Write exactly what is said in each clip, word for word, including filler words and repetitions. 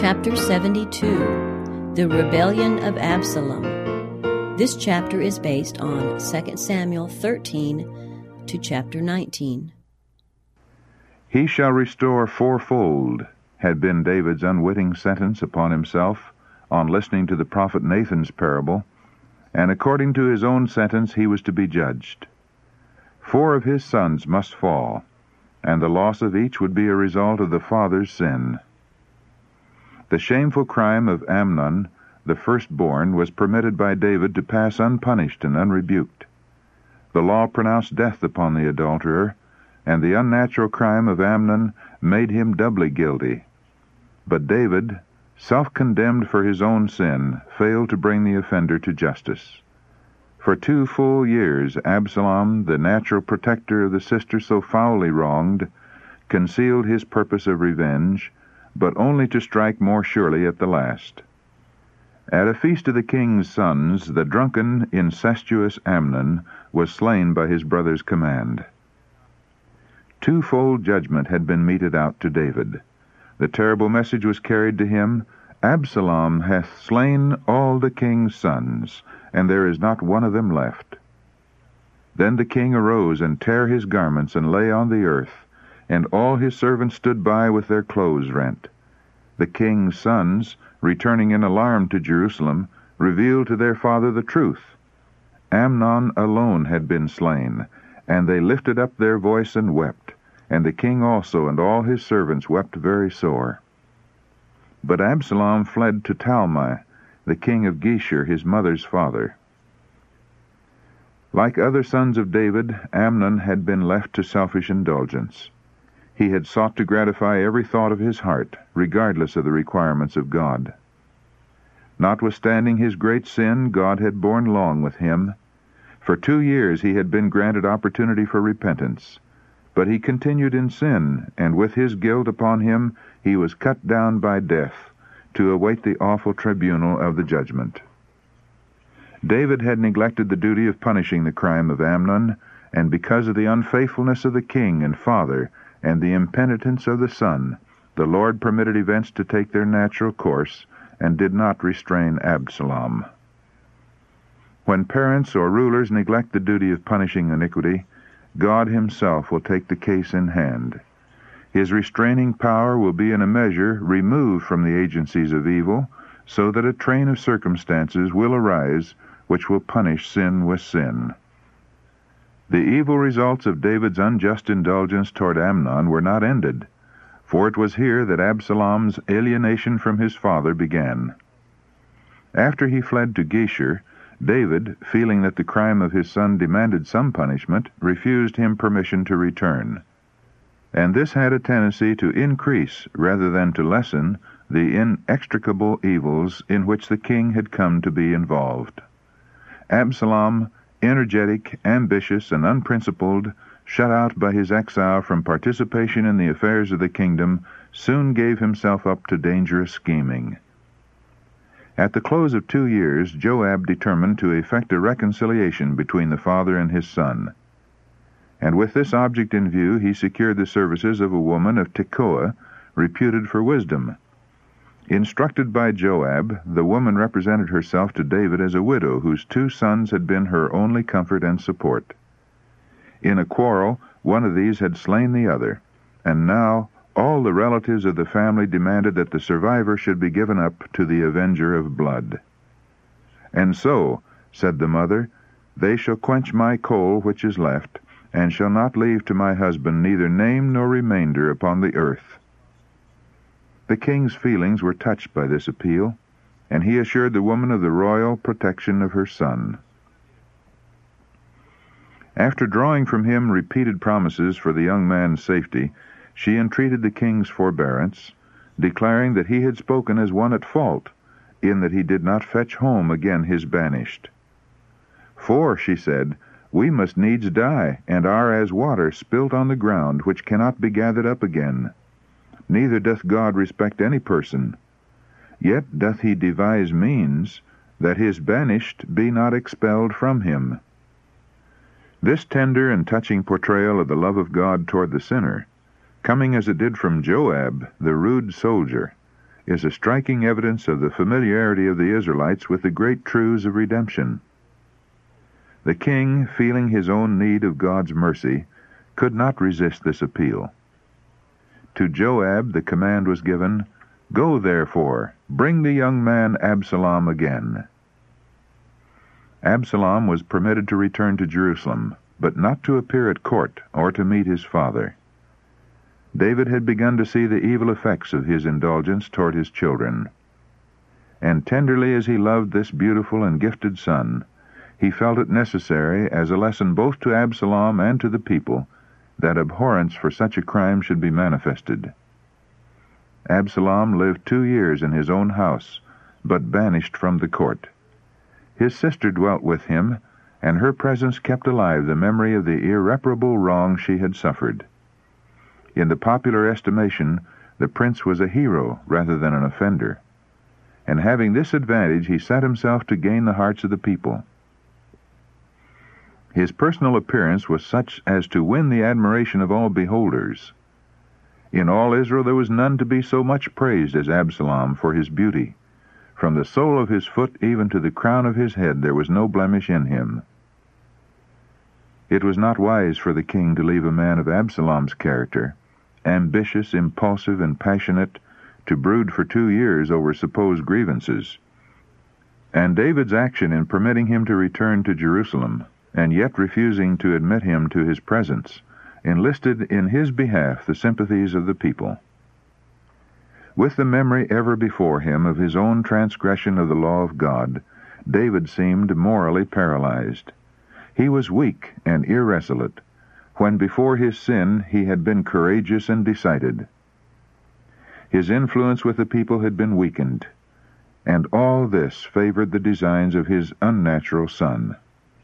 Chapter seventy-two, The Rebellion of Absalom. This chapter is based on Second Samuel thirteen to chapter nineteen. He shall restore fourfold, had been David's unwitting sentence upon himself on listening to the prophet Nathan's parable, and according to his own sentence he was to be judged. Four of his sons must fall, and the loss of each would be a result of the father's sin. The shameful crime of Amnon, the firstborn, was permitted by David to pass unpunished and unrebuked. The law pronounced death upon the adulterer, and the unnatural crime of Amnon made him doubly guilty. But David, self-condemned for his own sin, failed to bring the offender to justice. For two full years Absalom, the natural protector of the sister so foully wronged, concealed his purpose of revenge, but only to strike more surely at the last. At a feast of the king's sons, the drunken, incestuous Amnon was slain by his brother's command. Twofold judgment had been meted out to David. The terrible message was carried to him, Absalom hath slain all the king's sons, and there is not one of them left. Then the king arose and tare his garments and lay on the earth, and all his servants stood by with their clothes rent. The king's sons, returning in alarm to Jerusalem, revealed to their father the truth. Amnon alone had been slain, and they lifted up their voice and wept, and the king also and all his servants wept very sore. But Absalom fled to Talmai, the king of Geshur, his mother's father. Like other sons of David, Amnon had been left to selfish indulgence. He had sought to gratify every thought of his heart, regardless of the requirements of God. Notwithstanding his great sin, God had borne long with him. For two years he had been granted opportunity for repentance, but he continued in sin, and with his guilt upon him he was cut down by death, to await the awful tribunal of the judgment. David had neglected the duty of punishing the crime of Amnon, and because of the unfaithfulness of the king and father, and the impenitence of the son, the Lord permitted events to take their natural course, and did not restrain Absalom. When parents or rulers neglect the duty of punishing iniquity, God himself will take the case in hand. His restraining power will be in a measure removed from the agencies of evil, so that a train of circumstances will arise which will punish sin with sin. The evil results of David's unjust indulgence toward Amnon were not ended, for it was here that Absalom's alienation from his father began. After he fled to Geshur, David, feeling that the crime of his son demanded some punishment, refused him permission to return. And this had a tendency to increase rather than to lessen the inextricable evils in which the king had come to be involved. Absalom, energetic, ambitious, and unprincipled, shut out by his exile from participation in the affairs of the kingdom, soon gave himself up to dangerous scheming. At the close of two years, Joab determined to effect a reconciliation between the father and his son. And with this object in view, he secured the services of a woman of Tekoa, reputed for wisdom. Instructed by Joab, the woman represented herself to David as a widow whose two sons had been her only comfort and support. In a quarrel, one of these had slain the other, and now all the relatives of the family demanded that the survivor should be given up to the avenger of blood. And so, said the mother, they shall quench my coal which is left, and shall not leave to my husband neither name nor remainder upon the earth. The king's feelings were touched by this appeal, and he assured the woman of the royal protection of her son. After drawing from him repeated promises for the young man's safety, she entreated the king's forbearance, declaring that he had spoken as one at fault, in that he did not fetch home again his banished. For, she said, we must needs die, and are as water spilt on the ground, which cannot be gathered up again. Neither doth God respect any person. Yet doth he devise means, that his banished be not expelled from him. This tender and touching portrayal of the love of God toward the sinner, coming as it did from Joab, the rude soldier, is a striking evidence of the familiarity of the Israelites with the great truths of redemption. The king, feeling his own need of God's mercy, could not resist this appeal. To Joab the command was given, "Go therefore, bring the young man Absalom again." Absalom was permitted to return to Jerusalem, but not to appear at court or to meet his father. David had begun to see the evil effects of his indulgence toward his children. And tenderly as he loved this beautiful and gifted son, he felt it necessary, as a lesson both to Absalom and to the people, that abhorrence for such a crime should be manifested. Absalom lived two years in his own house, but banished from the court. His sister dwelt with him, and her presence kept alive the memory of the irreparable wrong she had suffered. In the popular estimation, the prince was a hero rather than an offender, and having this advantage, he set himself to gain the hearts of the people. His personal appearance was such as to win the admiration of all beholders. In all Israel there was none to be so much praised as Absalom for his beauty. From the sole of his foot even to the crown of his head there was no blemish in him. It was not wise for the king to leave a man of Absalom's character, ambitious, impulsive, and passionate, to brood for two years over supposed grievances. And David's action in permitting him to return to Jerusalem, and yet refusing to admit him to his presence, enlisted in his behalf the sympathies of the people. With the memory ever before him of his own transgression of the law of God, David seemed morally paralyzed. He was weak and irresolute, when before his sin he had been courageous and decided. His influence with the people had been weakened, and all this favored the designs of his unnatural son.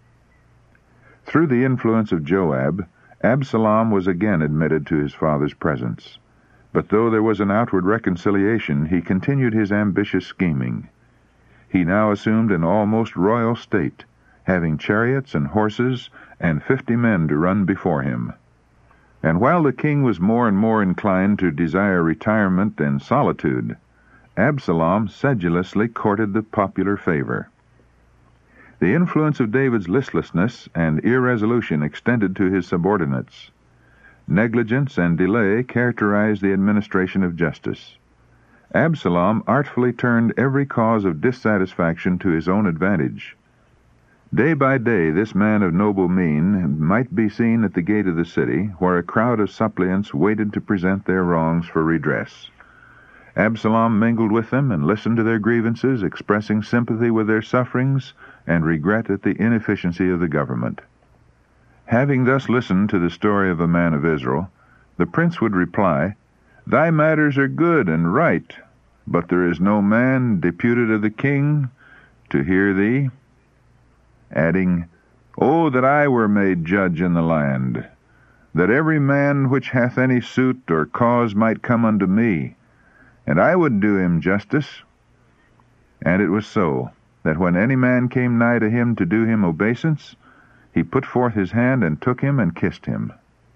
Through the influence of Joab, Absalom was again admitted to his father's presence. But though there was an outward reconciliation, he continued his ambitious scheming. He now assumed an almost royal state, having chariots and horses and fifty men to run before him. And while the king was more and more inclined to desire retirement and solitude, Absalom sedulously courted the popular favor. The influence of David's listlessness and irresolution extended to his subordinates. Negligence and delay characterized the administration of justice. Absalom artfully turned every cause of dissatisfaction to his own advantage. Day by day this man of noble mien might be seen at the gate of the city, where a crowd of suppliants waited to present their wrongs for redress. Absalom mingled with them and listened to their grievances, expressing sympathy with their sufferings and regret at the inefficiency of the government. Having thus listened to the story of a man of Israel, the prince would reply, "Thy matters are good and right, but there is no man deputed of the king to hear thee," adding, "O that I were made judge in the land, that every man which hath any suit or cause might come unto me, and I would do him justice." And it was so, that when any man came nigh to him to do him obeisance, he put forth his hand and took him and kissed him.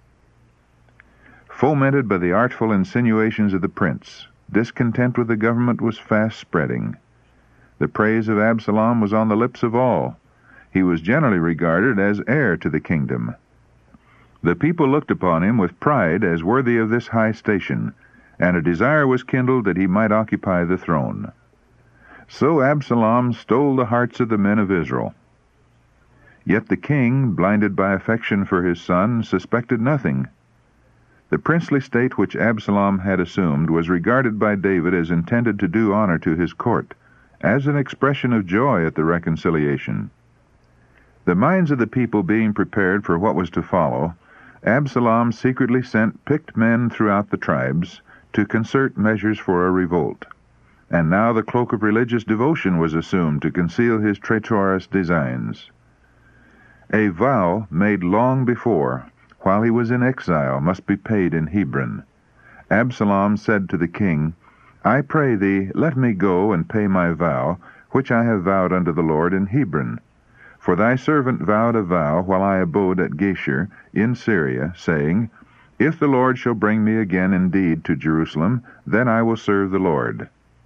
Fomented by the artful insinuations of the prince, discontent with the government was fast spreading. The praise of Absalom was on the lips of all. He was generally regarded as heir to the kingdom. The people looked upon him with pride as worthy of this high station, and a desire was kindled that he might occupy the throne. So Absalom stole the hearts of the men of Israel. Yet the king, blinded by affection for his son, suspected nothing. The princely state which Absalom had assumed was regarded by David as intended to do honor to his court, as an expression of joy at the reconciliation. The minds of the people being prepared for what was to follow, Absalom secretly sent picked men throughout the tribes to concert measures for a revolt. And now the cloak of religious devotion was assumed to conceal his traitorous designs. A vow made long before, while he was in exile, must be paid in Hebron. Absalom said to the king, "I pray thee, let me go and pay my vow, which I have vowed unto the Lord in Hebron. For thy servant vowed a vow while I abode at Geshur in Syria, saying, If the Lord shall bring me again indeed to Jerusalem, then I will serve the Lord.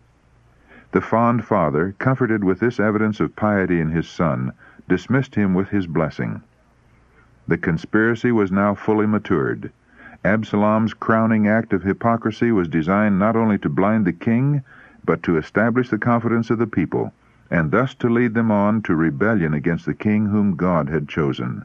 The fond father, comforted with this evidence of piety in his son, dismissed him with his blessing. The conspiracy was now fully matured. Absalom's crowning act of hypocrisy was designed not only to blind the king, but to establish the confidence of the people, and thus to lead them on to rebellion against the king whom God had chosen.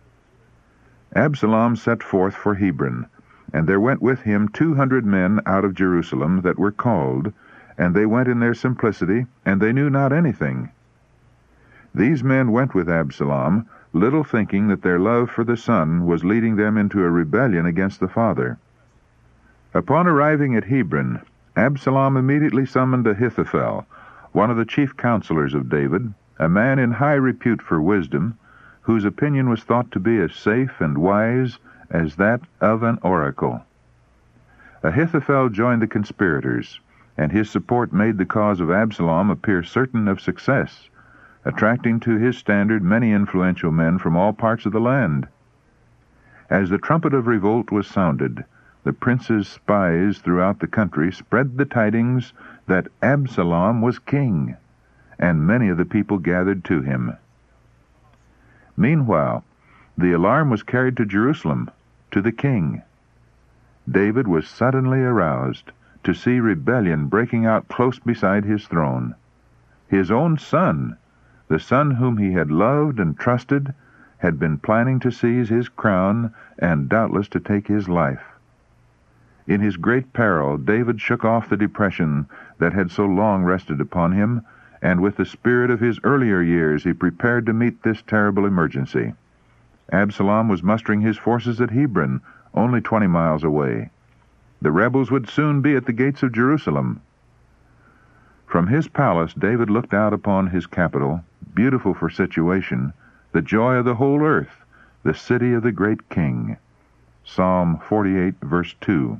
Absalom set forth for Hebron, and there went with him two hundred men out of Jerusalem that were called, and they went in their simplicity, and they knew not anything. These men went with Absalom, little thinking that their love for the son was leading them into a rebellion against the father. Upon arriving at Hebron, Absalom immediately summoned Ahithophel, one of the chief counselors of David, a man in high repute for wisdom, whose opinion was thought to be as safe and wise as that of an oracle. Ahithophel joined the conspirators, and his support made the cause of Absalom appear certain of success, attracting to his standard many influential men from all parts of the land. As the trumpet of revolt was sounded, the prince's spies throughout the country spread the tidings that Absalom was king, and many of the people gathered to him. Meanwhile, the alarm was carried to Jerusalem, to the king. David was suddenly aroused to see rebellion breaking out close beside his throne. His own son, the son whom he had loved and trusted, had been planning to seize his crown and doubtless to take his life. In his great peril, David shook off the depression that had so long rested upon him, and with the spirit of his earlier years he prepared to meet this terrible emergency. Absalom was mustering his forces at Hebron, only twenty miles away. The rebels would soon be at the gates of Jerusalem. From his palace David looked out upon his capital, beautiful for situation, the joy of the whole earth, the city of the great king. Psalm forty-eight, verse two.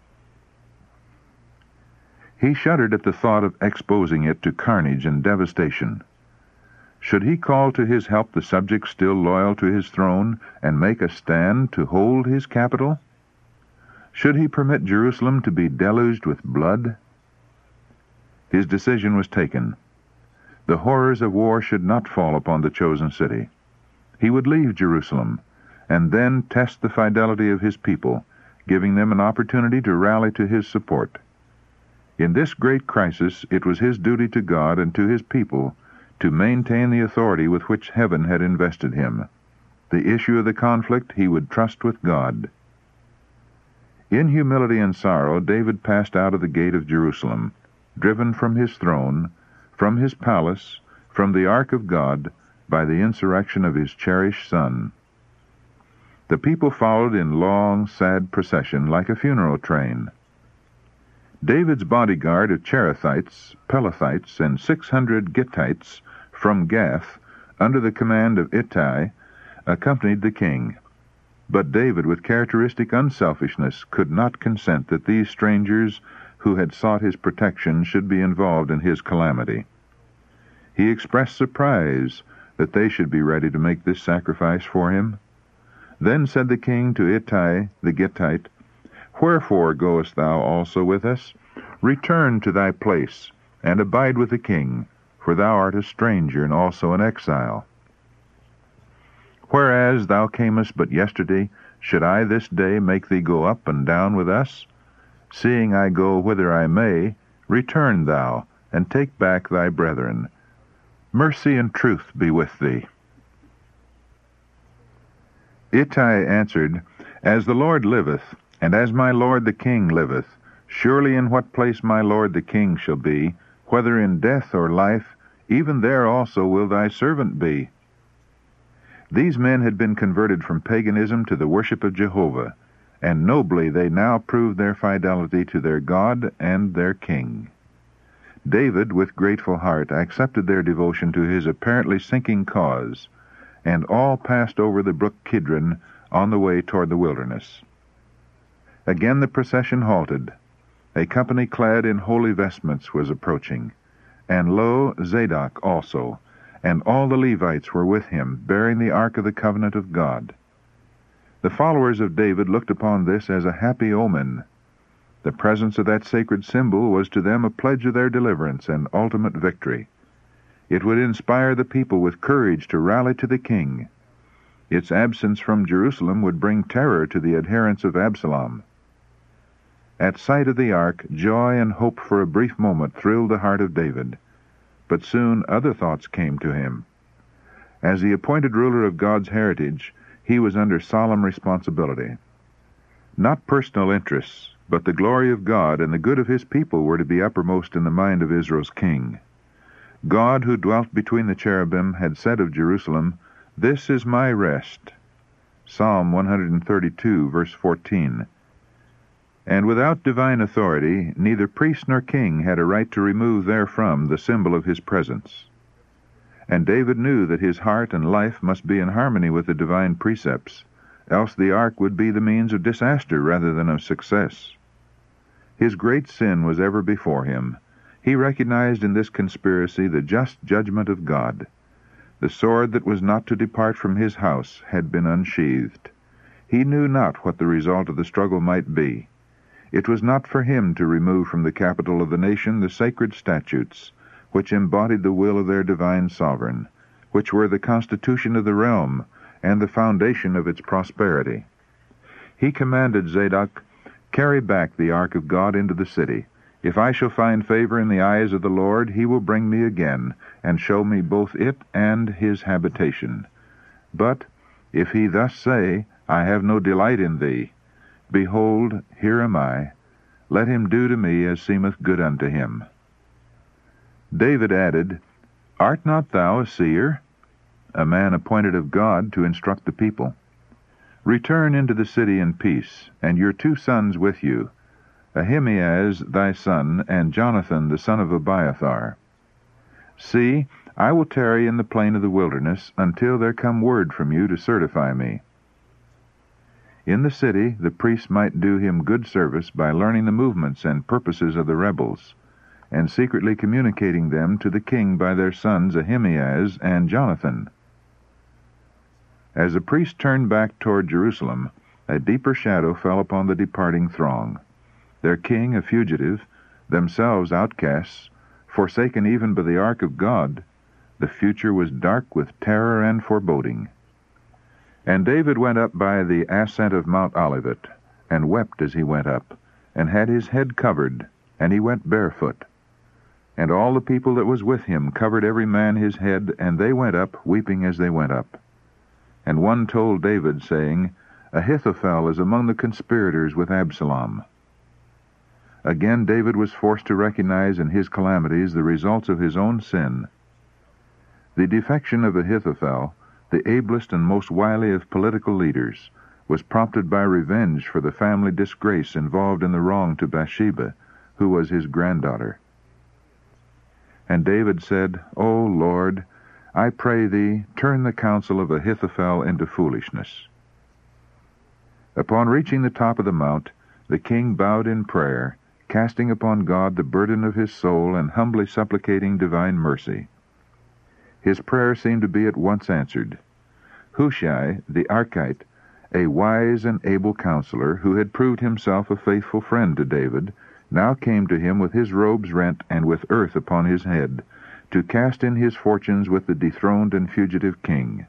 He shuddered at the thought of exposing it to carnage and devastation. Should he call to his help the subjects still loyal to his throne and make a stand to hold his capital? Should he permit Jerusalem to be deluged with blood? His decision was taken. The horrors of war should not fall upon the chosen city. He would leave Jerusalem, and then test the fidelity of his people, giving them an opportunity to rally to his support. In this great crisis, it was his duty to God and to his people to maintain the authority with which heaven had invested him. The issue of the conflict he would trust with God. In humility and sorrow, David passed out of the gate of Jerusalem, driven from his throne, from his palace, from the ark of God, by the insurrection of his cherished son. The people followed in long, sad procession like a funeral train. David's bodyguard of Cherethites, Pelethites, and six hundred Gittites from Gath, under the command of Ittai, accompanied the king. But David, with characteristic unselfishness, could not consent that these strangers who had sought his protection should be involved in his calamity. He expressed surprise that they should be ready to make this sacrifice for him. Then said the king to Ittai the Gittite, "Wherefore goest thou also with us? Return to thy place, and abide with the king, for thou art a stranger and also an exile. Whereas thou camest but yesterday, should I this day make thee go up and down with us? Seeing I go whither I may, return thou, and take back thy brethren. Mercy and truth be with thee." Ittai answered, "As the Lord liveth, and as my lord the king liveth, surely in what place my lord the king shall be, whether in death or life, even there also will thy servant be." These men had been converted from paganism to the worship of Jehovah, and nobly they now proved their fidelity to their God and their king. David, with grateful heart, accepted their devotion to his apparently sinking cause, and all passed over the brook Kidron on the way toward the wilderness. Again the procession halted. A company clad in holy vestments was approaching, and lo, Zadok also, and all the Levites were with him, bearing the ark of the covenant of God. The followers of David looked upon this as a happy omen. The presence of that sacred symbol was to them a pledge of their deliverance and ultimate victory. It would inspire the people with courage to rally to the king. Its absence from Jerusalem would bring terror to the adherents of Absalom. At sight of the ark, joy and hope for a brief moment thrilled the heart of David, but soon other thoughts came to him. As the appointed ruler of God's heritage, he was under solemn responsibility. Not personal interests, but the glory of God and the good of his people were to be uppermost in the mind of Israel's king. God, who dwelt between the cherubim, had said of Jerusalem, "This is my rest." Psalm one thirty-two, verse fourteen. And without divine authority, neither priest nor king had a right to remove therefrom the symbol of his presence. And David knew that his heart and life must be in harmony with the divine precepts, else the ark would be the means of disaster rather than of success. His great sin was ever before him. He recognized in this conspiracy the just judgment of God. The sword that was not to depart from his house had been unsheathed. He knew not what the result of the struggle might be. It was not for him to remove from the capital of the nation the sacred statutes, which embodied the will of their divine sovereign, which were the constitution of the realm and the foundation of its prosperity. He commanded Zadok, "Carry back the ark of God into the city. If I shall find favor in the eyes of the Lord, he will bring me again, and show me both it and his habitation. But if he thus say, I have no delight in thee, behold, here am I. Let him do to me as seemeth good unto him." David added, "Art not thou a seer?" a man appointed of God to instruct the people. "Return into the city in peace, and your two sons with you, Ahimaaz thy son, and Jonathan the son of Abiathar. See, I will tarry in the plain of the wilderness until there come word from you to certify me." In the city the priests might do him good service by learning the movements and purposes of the rebels, and secretly communicating them to the king by their sons Ahimaaz and Jonathan. As the priests turned back toward Jerusalem, a deeper shadow fell upon the departing throng. Their king a fugitive, themselves outcasts, forsaken even by the ark of God, the future was dark with terror and foreboding. And David went up by the ascent of Mount Olivet, and wept as he went up, and had his head covered, and he went barefoot. And all the people that was with him covered every man his head, and they went up, weeping as they went up. And one told David, saying, Ahithophel is among the conspirators with Absalom. Again David was forced to recognize in his calamities the results of his own sin. The defection of Ahithophel, the ablest and most wily of political leaders, was prompted by revenge for the family disgrace involved in the wrong to Bathsheba, who was his granddaughter. And David said, O Lord, I pray thee, turn the counsel of Ahithophel into foolishness. Upon reaching the top of the mount, the king bowed in prayer, casting upon God the burden of his soul and humbly supplicating divine mercy. His prayer seemed to be at once answered. Hushai, the Archite, a wise and able counselor who had proved himself a faithful friend to David, now came to him with his robes rent and with earth upon his head, to cast in his fortunes with the dethroned and fugitive king.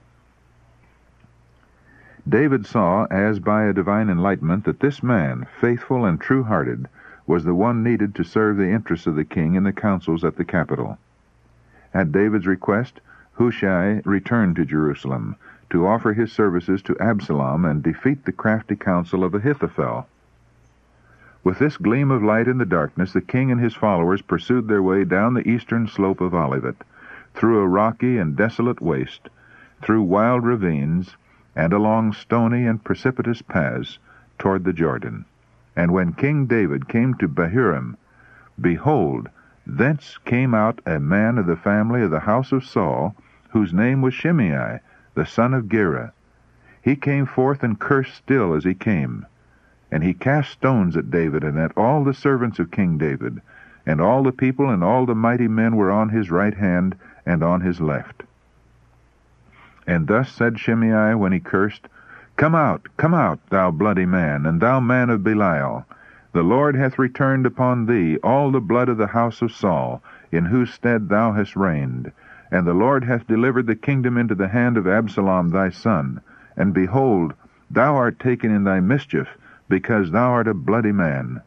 David saw, as by a divine enlightenment, that this man, faithful and true-hearted, was the one needed to serve the interests of the king in the councils at the capital. At David's request, Hushai returned to Jerusalem to offer his services to Absalom and defeat the crafty counsel of Ahithophel. With this gleam of light in the darkness, the king and his followers pursued their way down the eastern slope of Olivet, through a rocky and desolate waste, through wild ravines, and along stony and precipitous paths toward the Jordan. And when King David came to Bahurim, behold, thence came out a man of the family of the house of Saul, whose name was Shimei, the son of Gera. He came forth and cursed still as he came. And he cast stones at David and at all the servants of King David, and all the people and all the mighty men were on his right hand and on his left. And thus said Shimei when he cursed, Come out, come out, thou bloody man, and thou man of Belial. The Lord hath returned upon thee all the blood of the house of Saul, in whose stead thou hast reigned. And the Lord hath delivered the kingdom into the hand of Absalom thy son. And behold, thou art taken in thy mischief, because thou art a bloody man.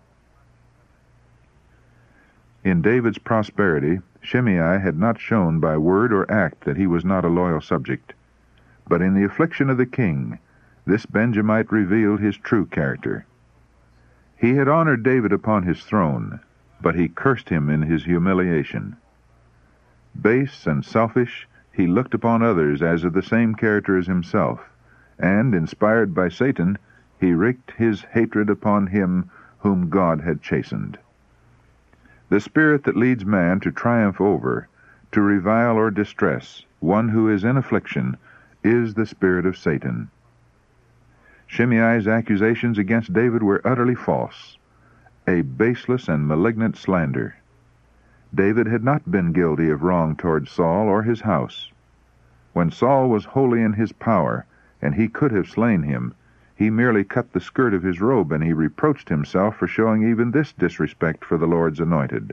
In David's prosperity, Shimei had not shown by word or act that he was not a loyal subject. But in the affliction of the king, this Benjamite revealed his true character. He had honored David upon his throne, but he cursed him in his humiliation. Base and selfish, he looked upon others as of the same character as himself, and, inspired by Satan, he wreaked his hatred upon him whom God had chastened. The spirit that leads man to triumph over, to revile or distress one who is in affliction, is the spirit of Satan. Shimei's accusations against David were utterly false, a baseless and malignant slander. David had not been guilty of wrong toward Saul or his house. When Saul was wholly in his power, and he could have slain him, he merely cut the skirt of his robe, and he reproached himself for showing even this disrespect for the Lord's anointed.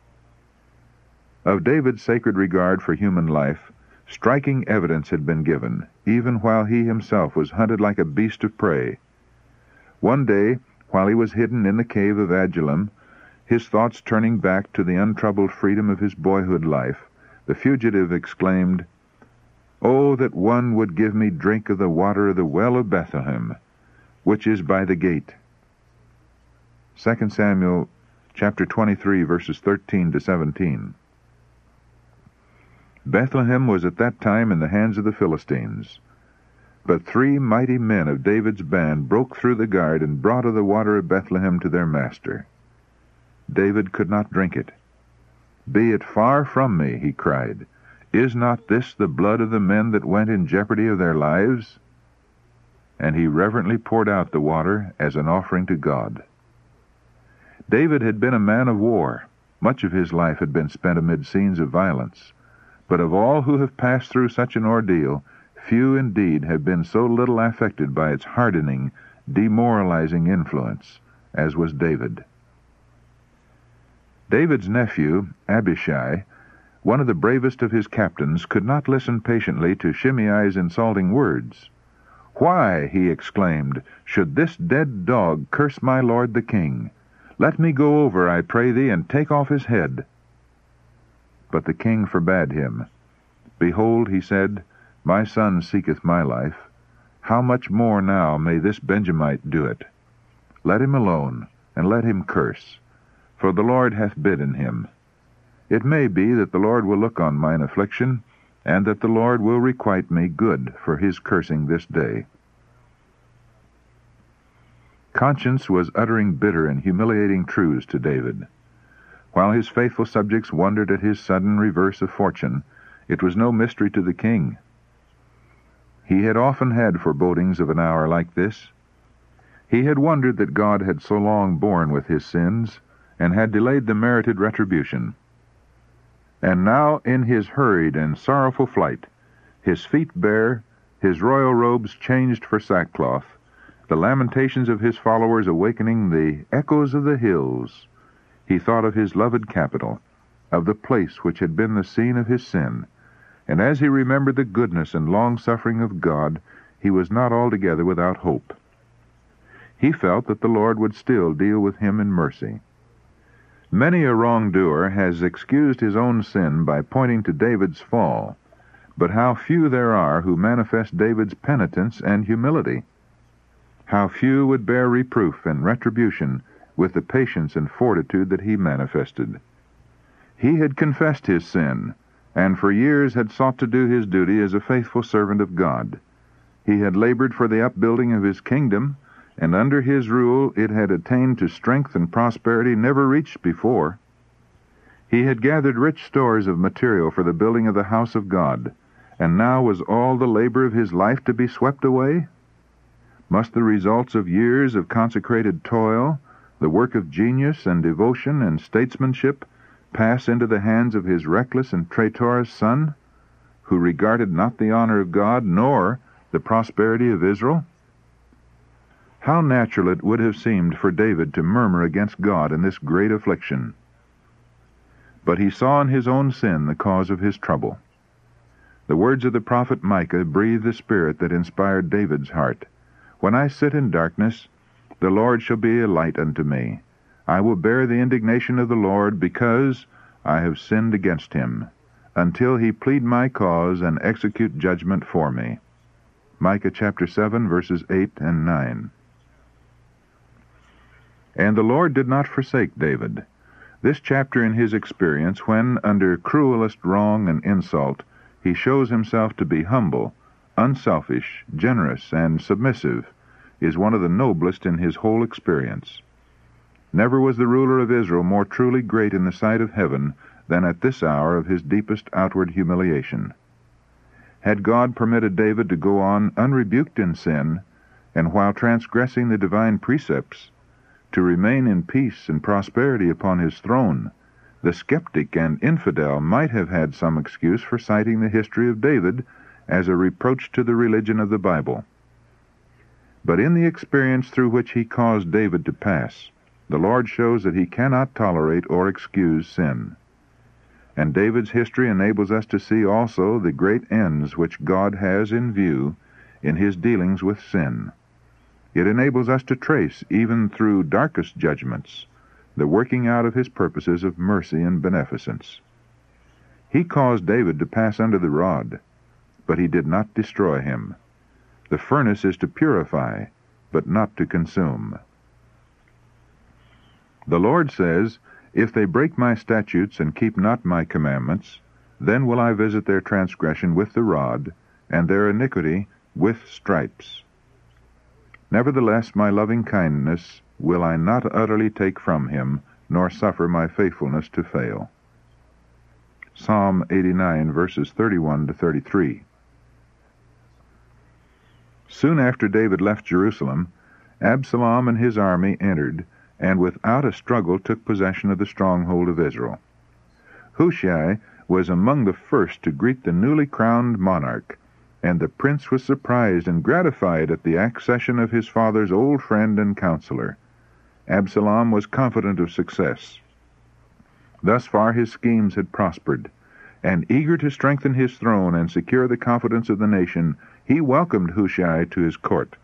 Of David's sacred regard for human life, striking evidence had been given, even while he himself was hunted like a beast of prey. One day, while he was hidden in the cave of Adullam, his thoughts turning back to the untroubled freedom of his boyhood life, the fugitive exclaimed, "Oh, that one would give me drink of the water of the well of Bethlehem, which is by the gate." Second Samuel chapter twenty-three, verses thirteen to seventeen. Bethlehem was at that time in the hands of the Philistines. But three mighty men of David's band broke through the guard and brought of the water of Bethlehem to their master. David could not drink it. "Be it far from me," he cried. "Is not this the blood of the men that went in jeopardy of their lives?" And he reverently poured out the water as an offering to God. David had been a man of war. Much of his life had been spent amid scenes of violence. But of all who have passed through such an ordeal, few indeed have been so little affected by its hardening, demoralizing influence as was David. David's nephew, Abishai, one of the bravest of his captains, could not listen patiently to Shimei's insulting words. "Why," he exclaimed, "should this dead dog curse my lord the king? Let me go over, I pray thee, and take off his head." But the king forbade him. "Behold," he said, "my son seeketh my life. How much more now may this Benjamite do it? Let him alone, and let him curse, for the Lord hath bidden him. It may be that the Lord will look on mine affliction, and that the Lord will requite me good for his cursing this day." Conscience was uttering bitter and humiliating truths to David. While his faithful subjects wondered at his sudden reverse of fortune, it was no mystery to the king. He had often had forebodings of an hour like this. He had wondered that God had so long borne with his sins, and had delayed the merited retribution. And now, in his hurried and sorrowful flight, his feet bare, his royal robes changed for sackcloth, the lamentations of his followers awakening the echoes of the hills, he thought of his loved capital, of the place which had been the scene of his sin, and as he remembered the goodness and long-suffering of God, he was not altogether without hope. He felt that the Lord would still deal with him in mercy. Many a wrongdoer has excused his own sin by pointing to David's fall, but how few there are who manifest David's penitence and humility. How few would bear reproof and retribution with the patience and fortitude that he manifested. He had confessed his sin, and for years had sought to do his duty as a faithful servant of God. He had labored for the upbuilding of his kingdom, and under his rule it had attained to strength and prosperity never reached before. He had gathered rich stores of material for the building of the house of God, and now was all the labor of his life to be swept away? Must the results of years of consecrated toil, the work of genius and devotion and statesmanship, pass into the hands of his reckless and traitorous son, who regarded not the honor of God nor the prosperity of Israel? How natural it would have seemed for David to murmur against God in this great affliction. But he saw in his own sin the cause of his trouble. The words of the prophet Micah breathe the spirit that inspired David's heart. When I sit in darkness, the Lord shall be a light unto me. I will bear the indignation of the Lord, because I have sinned against him, until he plead my cause and execute judgment for me. Micah chapter seven, verses eight and nine. And the Lord did not forsake David. This chapter in his experience, when under cruelest wrong and insult, he shows himself to be humble, unselfish, generous, and submissive, is one of the noblest in his whole experience. Never was the ruler of Israel more truly great in the sight of heaven than at this hour of his deepest outward humiliation. Had God permitted David to go on unrebuked in sin, and while transgressing the divine precepts, to remain in peace and prosperity upon his throne, the skeptic and infidel might have had some excuse for citing the history of David as a reproach to the religion of the Bible. But in the experience through which he caused David to pass, the Lord shows that he cannot tolerate or excuse sin. And David's history enables us to see also the great ends which God has in view in his dealings with sin. It enables us to trace, even through darkest judgments, the working out of his purposes of mercy and beneficence. He caused David to pass under the rod, but he did not destroy him. The furnace is to purify, but not to consume. The Lord says, If they break my statutes and keep not my commandments, then will I visit their transgression with the rod, and their iniquity with stripes. Nevertheless, my loving kindness will I not utterly take from him, nor suffer my faithfulness to fail. Psalm eighty-nine, verses thirty-one to thirty-three. Soon after David left Jerusalem, Absalom and his army entered, and without a struggle took possession of the stronghold of Israel. Hushai was among the first to greet the newly crowned monarch, and the prince was surprised and gratified at the accession of his father's old friend and counselor. Absalom was confident of success. Thus far his schemes had prospered, and eager to strengthen his throne and secure the confidence of the nation, he welcomed Hushai to his court.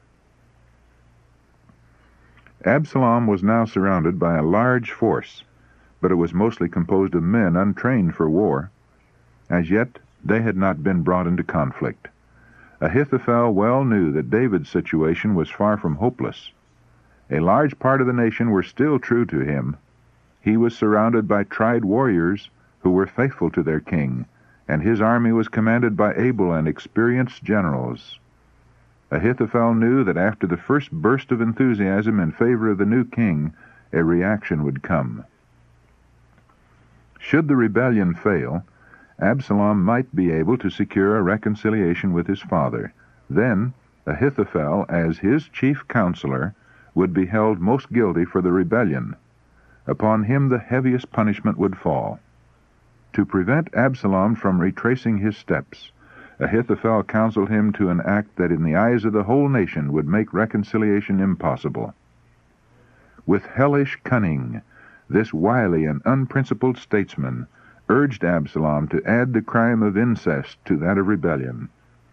Absalom was now surrounded by a large force, but it was mostly composed of men untrained for war. As yet, they had not been brought into conflict. Ahithophel well knew that David's situation was far from hopeless. A large part of the nation were still true to him. He was surrounded by tried warriors who were faithful to their king, and his army was commanded by able and experienced generals. Ahithophel knew that after the first burst of enthusiasm in favor of the new king, a reaction would come. Should the rebellion fail, Absalom might be able to secure a reconciliation with his father. Then Ahithophel, as his chief counselor, would be held most guilty for the rebellion. Upon him the heaviest punishment would fall. To prevent Absalom from retracing his steps, Ahithophel counseled him to an act that in the eyes of the whole nation would make reconciliation impossible. With hellish cunning, this wily and unprincipled statesman urged Absalom to add the crime of incest to that of rebellion.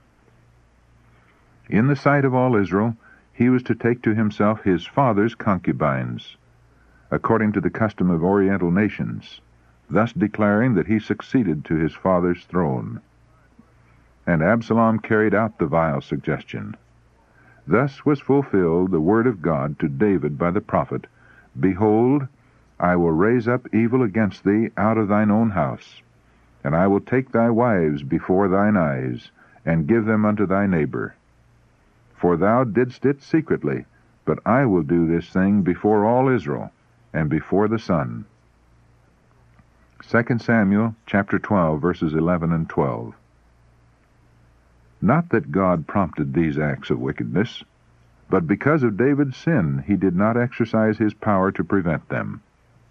In the sight of all Israel, he was to take to himself his father's concubines, according to the custom of Oriental nations, thus declaring that he succeeded to his father's throne. And Absalom carried out the vile suggestion. Thus was fulfilled the word of God to David by the prophet, Behold, I will raise up evil against thee out of thine own house, and I will take thy wives before thine eyes, and give them unto thy neighbor. For thou didst it secretly, but I will do this thing before all Israel, and before the sun. Second Samuel chapter twelve, verses eleven and twelve. Not that God prompted these acts of wickedness, but because of David's sin he did not exercise his power to prevent them.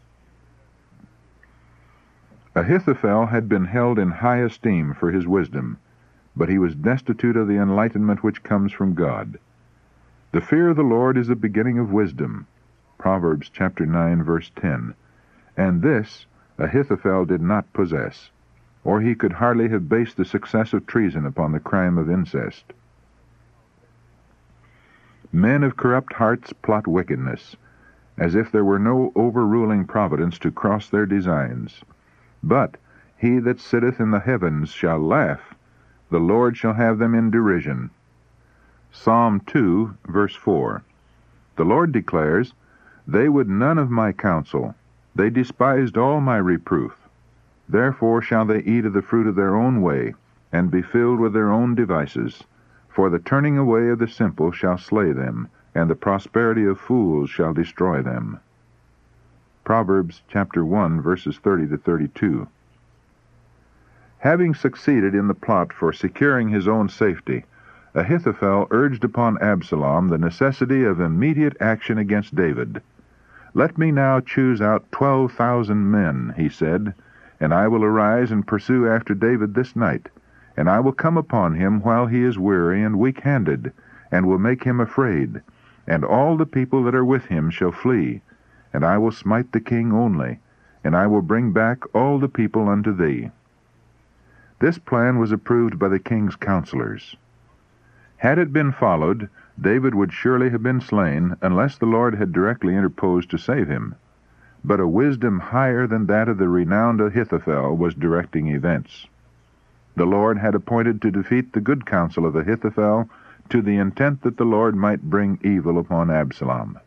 Ahithophel had been held in high esteem for his wisdom, but he was destitute of the enlightenment which comes from God. The fear of the Lord is the beginning of wisdom. Proverbs chapter nine, verse ten. And this Ahithophel did not possess, or he could hardly have based the success of treason upon the crime of incest. Men of corrupt hearts plot wickedness, as if there were no overruling providence to cross their designs. But he that sitteth in the heavens shall laugh, the Lord shall have them in derision. Psalm two, verse four. The Lord declares, They would none of my counsel, they despised all my reproof. Therefore shall they eat of the fruit of their own way, and be filled with their own devices. For the turning away of the simple shall slay them, and the prosperity of fools shall destroy them. Proverbs chapter one, verses thirty to thirty-two. Having succeeded in the plot for securing his own safety, Ahithophel urged upon Absalom the necessity of immediate action against David. Let me now choose out twelve thousand men, he said, and I will arise and pursue after David this night, and I will come upon him while he is weary and weak-handed, and will make him afraid, and all the people that are with him shall flee, and I will smite the king only, and I will bring back all the people unto thee. This plan was approved by the king's counselors. Had it been followed, David would surely have been slain, unless the Lord had directly interposed to save him. But a wisdom higher than that of the renowned Ahithophel was directing events. The Lord had appointed to defeat the good counsel of Ahithophel, to the intent that the Lord might bring evil upon Absalom.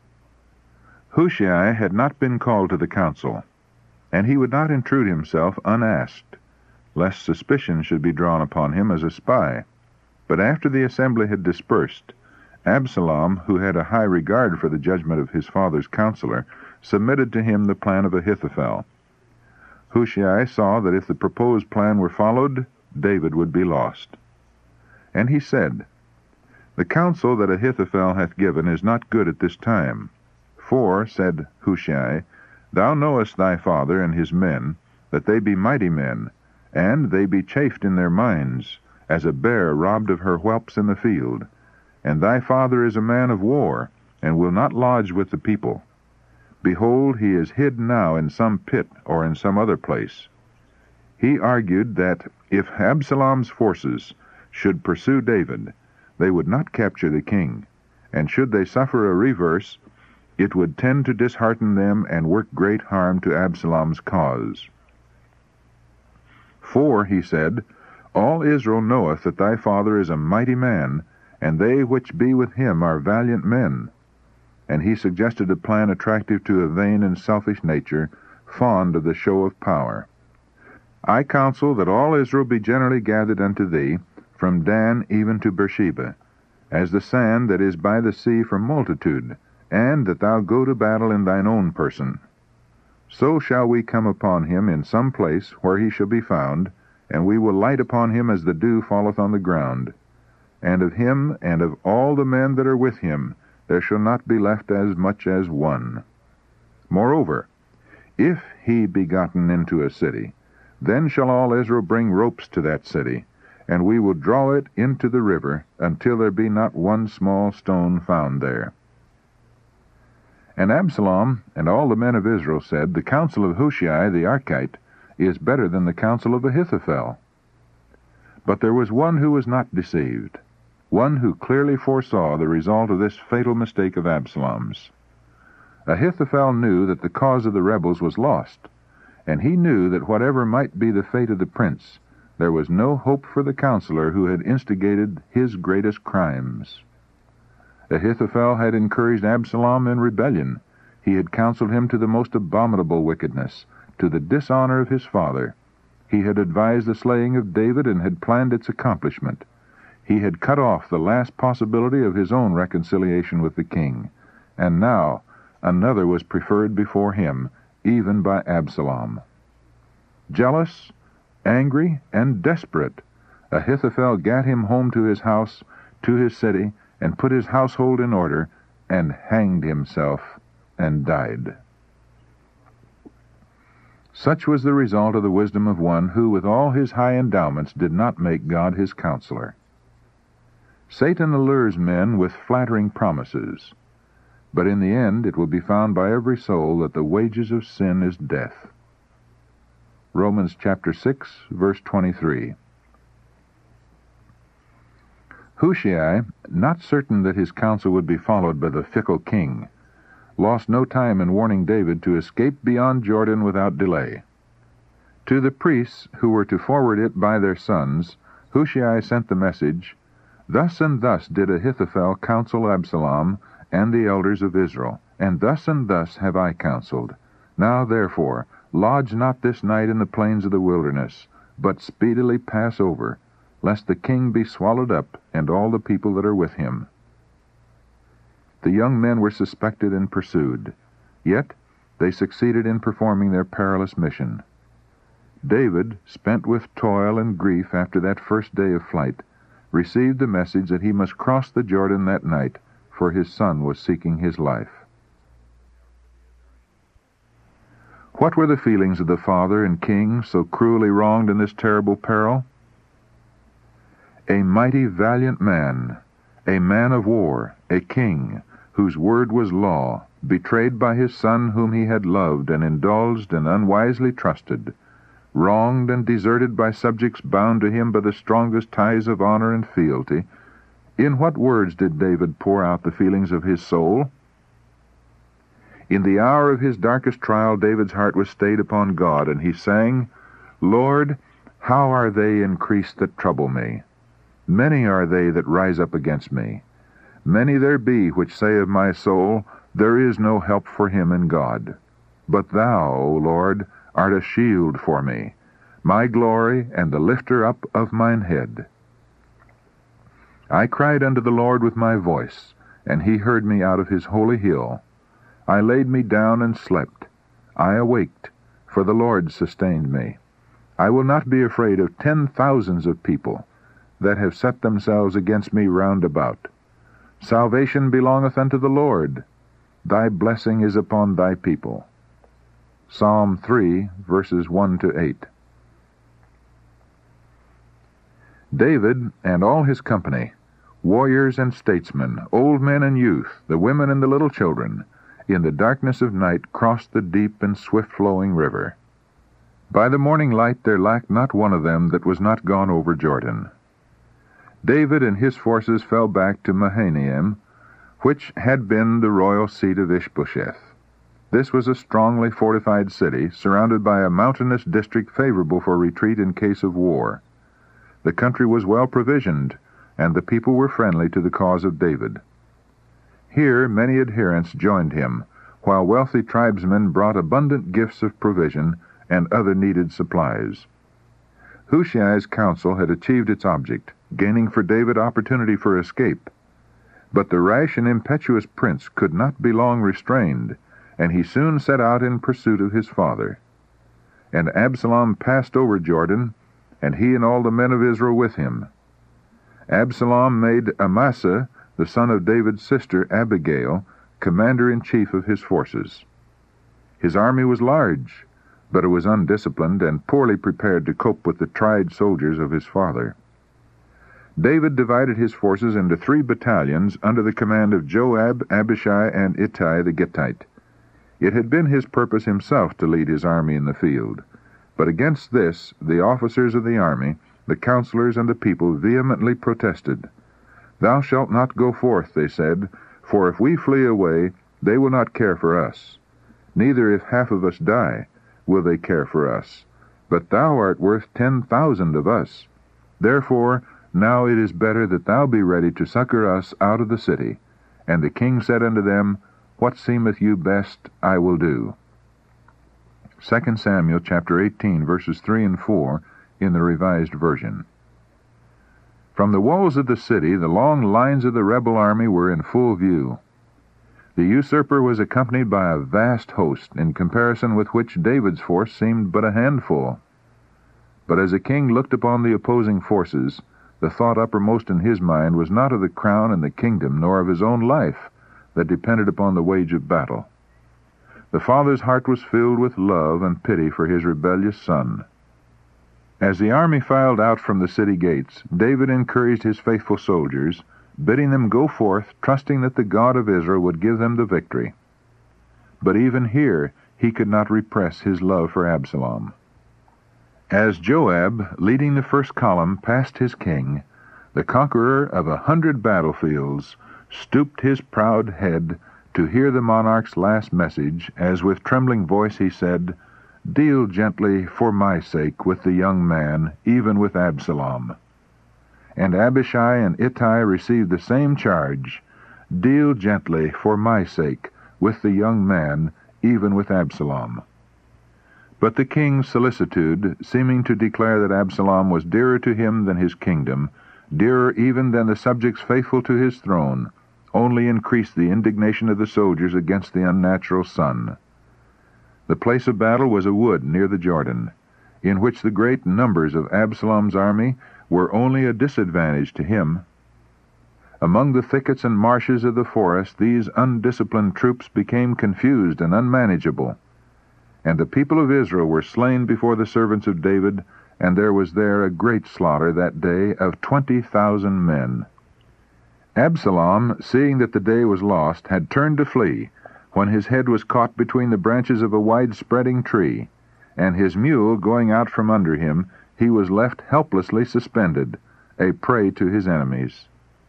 Hushai had not been called to the council, and he would not intrude himself unasked, lest suspicion should be drawn upon him as a spy. But after the assembly had dispersed, Absalom, who had a high regard for the judgment of his father's counselor, submitted to him the plan of Ahithophel. Hushai saw that if the proposed plan were followed, David would be lost. And he said, The counsel that Ahithophel hath given is not good at this time. For, said Hushai, Thou knowest thy father and his men, that they be mighty men, and they be chafed in their minds, as a bear robbed of her whelps in the field. And thy father is a man of war, and will not lodge with the people. Behold, he is hid now in some pit or in some other place. He argued that if Absalom's forces should pursue David, they would not capture the king, and should they suffer a reverse, it would tend to dishearten them and work great harm to Absalom's cause. For, he said, All Israel knoweth that thy father is a mighty man, and they which be with him are valiant men. And he suggested a plan attractive to a vain and selfish nature, fond of the show of power. I counsel that all Israel be generally gathered unto thee, from Dan even to Beersheba, as the sand that is by the sea for multitude, and that thou go to battle in thine own person. So shall we come upon him in some place where he shall be found, and we will light upon him as the dew falleth on the ground. And of him and of all the men that are with him there shall not be left as much as one. Moreover, if he be gotten into a city, then shall all Israel bring ropes to that city, and we will draw it into the river, until there be not one small stone found there. And Absalom and all the men of Israel said, The counsel of Hushai the Archite is better than the counsel of Ahithophel. But there was one who was not deceived, one who clearly foresaw the result of this fatal mistake of Absalom's. Ahithophel knew that the cause of the rebels was lost, and he knew that whatever might be the fate of the prince, there was no hope for the counselor who had instigated his greatest crimes. Ahithophel had encouraged Absalom in rebellion. He had counseled him to the most abominable wickedness, to the dishonor of his father. He had advised the slaying of David and had planned its accomplishment. He had cut off the last possibility of his own reconciliation with the king. And now another was preferred before him, even by Absalom. Jealous, angry, and desperate, Ahithophel gat him home to his house, to his city, and put his household in order, and hanged himself, and died. Such was the result of the wisdom of one who, with all his high endowments, did not make God his counselor. Satan allures men with flattering promises, but in the end it will be found by every soul that the wages of sin is death. Romans chapter six, verse twenty-three. Hushai, not certain that his counsel would be followed by the fickle king, lost no time in warning David to escape beyond Jordan without delay. To the priests who were to forward it by their sons, Hushai sent the message, "Thus and thus did Ahithophel counsel Absalom and the elders of Israel, and thus and thus have I counseled. Now therefore, lodge not this night in the plains of the wilderness, but speedily pass over, lest the king be swallowed up, and all the people that are with him." The young men were suspected and pursued, yet they succeeded in performing their perilous mission. David, spent with toil and grief after that first day of flight, received the message that he must cross the Jordan that night, for his son was seeking his life. What were the feelings of the father and king so cruelly wronged in this terrible peril? A mighty valiant man, a man of war, a king, whose word was law, betrayed by his son whom he had loved and indulged and unwisely trusted, wronged and deserted by subjects bound to him by the strongest ties of honor and fealty, in what words did David pour out the feelings of his soul? In the hour of his darkest trial, David's heart was stayed upon God, and he sang, "Lord, how are they increased that trouble me? Many are they that rise up against me. Many there be which say of my soul, There is no help for him in God. But thou, O Lord, art a shield for me, my glory, and the lifter up of mine head. I cried unto the Lord with my voice, and he heard me out of his holy hill. I laid me down and slept. I awaked, for the Lord sustained me. I will not be afraid of ten thousands of people that have set themselves against me round about. Salvation belongeth unto the Lord. Thy blessing is upon thy people." Psalm three, verses one to eight. David and all his company, warriors and statesmen, old men and youth, the women and the little children, in the darkness of night crossed the deep and swift-flowing river. By the morning light there lacked not one of them that was not gone over Jordan. David and his forces fell back to Mahanaim, which had been the royal seat of Ishbosheth. This was a strongly fortified city, surrounded by a mountainous district favorable for retreat in case of war. The country was well provisioned, and the people were friendly to the cause of David. Here many adherents joined him, while wealthy tribesmen brought abundant gifts of provision and other needed supplies. Hushai's counsel had achieved its object, gaining for David opportunity for escape. But the rash and impetuous prince could not be long restrained, and he soon set out in pursuit of his father. And Absalom passed over Jordan, and he and all the men of Israel with him. Absalom made Amasa, the son of David's sister Abigail, commander-in-chief of his forces. His army was large, but it was undisciplined and poorly prepared to cope with the tried soldiers of his father. David divided his forces into three battalions under the command of Joab, Abishai, and Ittai the Gittite. It had been his purpose himself to lead his army in the field, but against this the officers of the army, the counselors, and the people vehemently protested. "Thou shalt not go forth," they said, "for if we flee away, they will not care for us. Neither if half of us die, will they care for us. But thou art worth ten thousand of us. Therefore now it is better that thou be ready to succor us out of the city." And the king said unto them, "What seemeth you best, I will do." Second Samuel chapter eighteen, verses three and four, in the Revised Version. From the walls of the city, the long lines of the rebel army were in full view. The usurper was accompanied by a vast host, in comparison with which David's force seemed but a handful. But as the king looked upon the opposing forces, the thought uppermost in his mind was not of the crown and the kingdom, nor of his own life, that depended upon the wage of battle. The father's heart was filled with love and pity for his rebellious son. As the army filed out from the city gates, David encouraged his faithful soldiers, bidding them go forth, trusting that the God of Israel would give them the victory. But even here he could not repress his love for Absalom. As Joab, leading the first column, passed his king, the conqueror of a hundred battlefields stooped his proud head to hear the monarch's last message, as with trembling voice he said, "Deal gently for my sake with the young man, even with Absalom." And Abishai and Ittai received the same charge, "Deal gently for my sake with the young man, even with Absalom." But the king's solicitude, seeming to declare that Absalom was dearer to him than his kingdom, dearer even than the subjects faithful to his throne, only increased the indignation of the soldiers against the unnatural son. The place of battle was a wood near the Jordan, in which the great numbers of Absalom's army were only a disadvantage to him. Among the thickets and marshes of the forest these undisciplined troops became confused and unmanageable, and the people of Israel were slain before the servants of David, and there was there a great slaughter that day of twenty thousand men. Absalom, seeing that the day was lost, had turned to flee, when his head was caught between the branches of a wide-spreading tree, and his mule going out from under him, he was left helplessly suspended, a prey to his enemies.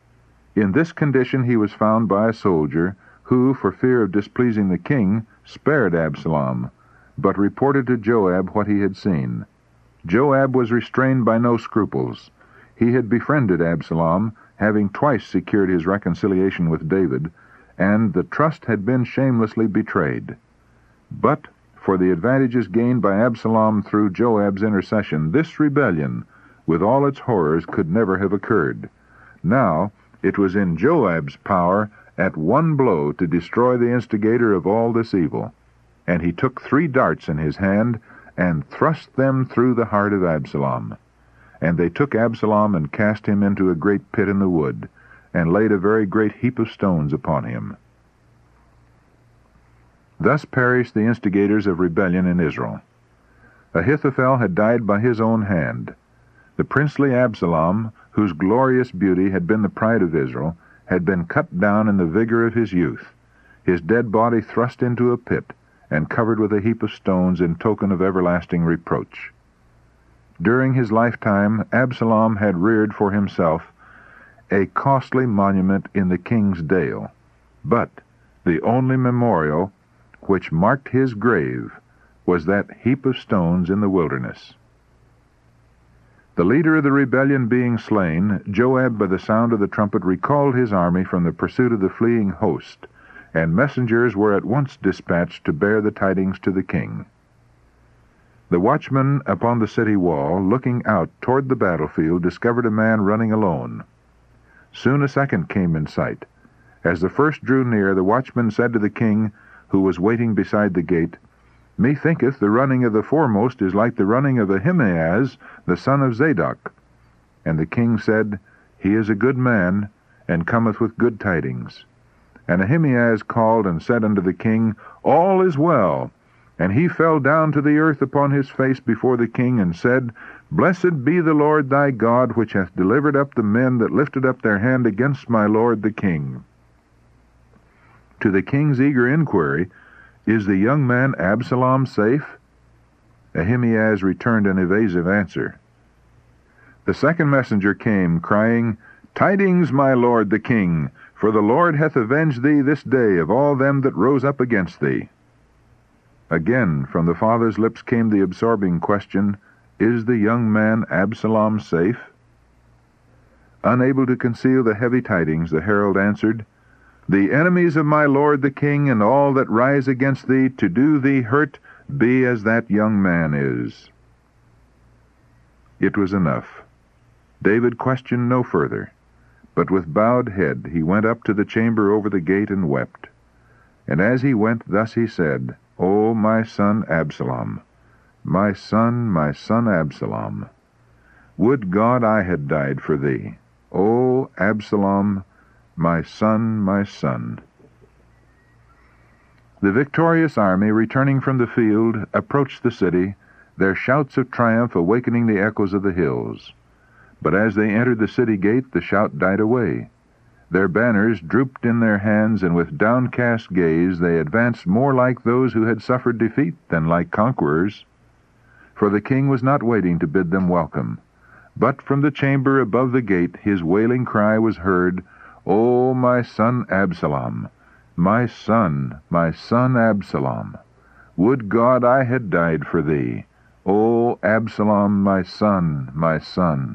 In this condition he was found by a soldier, who, for fear of displeasing the king, spared Absalom, but reported to Joab what he had seen. Joab was restrained by no scruples. He had befriended Absalom, having twice secured his reconciliation with David, and the trust had been shamelessly betrayed. But for the advantages gained by Absalom through Joab's intercession, this rebellion, with all its horrors, could never have occurred. Now it was in Joab's power at one blow to destroy the instigator of all this evil. And he took three darts in his hand, and thrust them through the heart of Absalom. And they took Absalom and cast him into a great pit in the wood, and laid a very great heap of stones upon him. Thus perished the instigators of rebellion in Israel. Ahithophel had died by his own hand. The princely Absalom, whose glorious beauty had been the pride of Israel, had been cut down in the vigor of his youth, his dead body thrust into a pit, and covered with a heap of stones in token of everlasting reproach. During his lifetime, Absalom had reared for himself a costly monument in the king's dale, but the only memorial which marked his grave was that heap of stones in the wilderness. The leader of the rebellion being slain, Joab, by the sound of the trumpet, recalled his army from the pursuit of the fleeing host, and messengers were at once dispatched to bear the tidings to the king. The watchman upon the city wall, looking out toward the battlefield, discovered a man running alone. Soon a second came in sight. As the first drew near, the watchman said to the king, who was waiting beside the gate, "Methinketh the running of the foremost is like the running of Ahimaaz, the son of Zadok." And the king said, "He is a good man, and cometh with good tidings." And Ahimaaz called and said unto the king, "All is well." And he fell down to the earth upon his face before the king, and said, "Blessed be the Lord thy God, which hath delivered up the men that lifted up their hand against my lord the king." To the king's eager inquiry, "Is the young man Absalom safe?" Ahimaaz returned an evasive answer. The second messenger came, crying, "Tidings, my lord the king, for the Lord hath avenged thee this day of all them that rose up against thee." Again from the father's lips came the absorbing question, "Is the young man Absalom safe?" Unable to conceal the heavy tidings, the herald answered, "The enemies of my lord the king, and all that rise against thee to do thee hurt, be as that young man is." It was enough. David questioned no further, but with bowed head he went up to the chamber over the gate and wept. And as he went, thus he said, "O my son Absalom, my son, my son Absalom, would God I had died for thee. O Absalom, my son, my son." The victorious army, returning from the field, approached the city, their shouts of triumph awakening the echoes of the hills. But as they entered the city gate, the shout died away, Their banners drooped in their hands, and with downcast gaze they advanced more like those who had suffered defeat than like conquerors. For the king was not waiting to bid them welcome, but from the chamber above the gate his wailing cry was heard, "O my son Absalom, my son, my son Absalom! Would God I had died for thee! O Absalom, my son, my son!"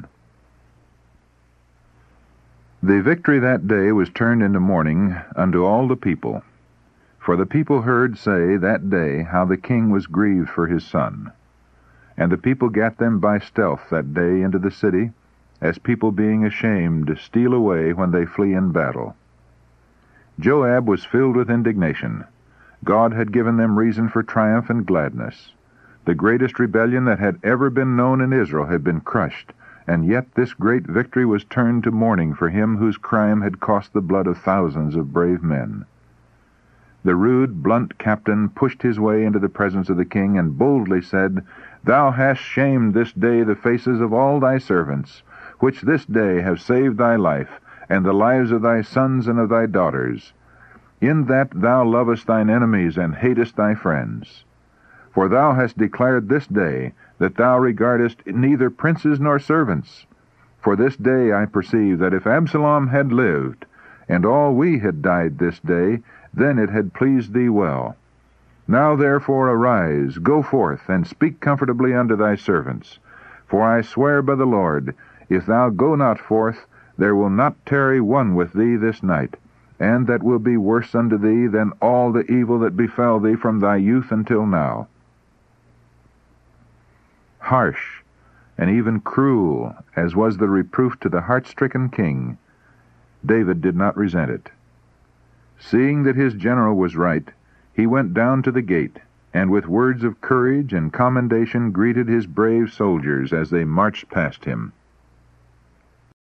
The victory that day was turned into mourning unto all the people. For the people heard say that day how the king was grieved for his son. And the people gat them by stealth that day into the city, as people being ashamed steal away when they flee in battle. Joab was filled with indignation. God had given them reason for triumph and gladness. The greatest rebellion that had ever been known in Israel had been crushed, and yet this great victory was turned to mourning for him whose crime had cost the blood of thousands of brave men. The rude, blunt captain pushed his way into the presence of the king and boldly said, "Thou hast shamed this day the faces of all thy servants, which this day have saved thy life, and the lives of thy sons and of thy daughters, in that thou lovest thine enemies and hatest thy friends. For thou hast declared this day that thou regardest neither princes nor servants. For this day I perceive that if Absalom had lived, and all we had died this day, then it had pleased thee well. Now therefore arise, go forth, and speak comfortably unto thy servants. For I swear by the Lord, if thou go not forth, there will not tarry one with thee this night, and that will be worse unto thee than all the evil that befell thee from thy youth until now." Harsh, and even cruel, as was the reproof to the heart-stricken king, David did not resent it. Seeing that his general was right, he went down to the gate, and with words of courage and commendation greeted his brave soldiers as they marched past him.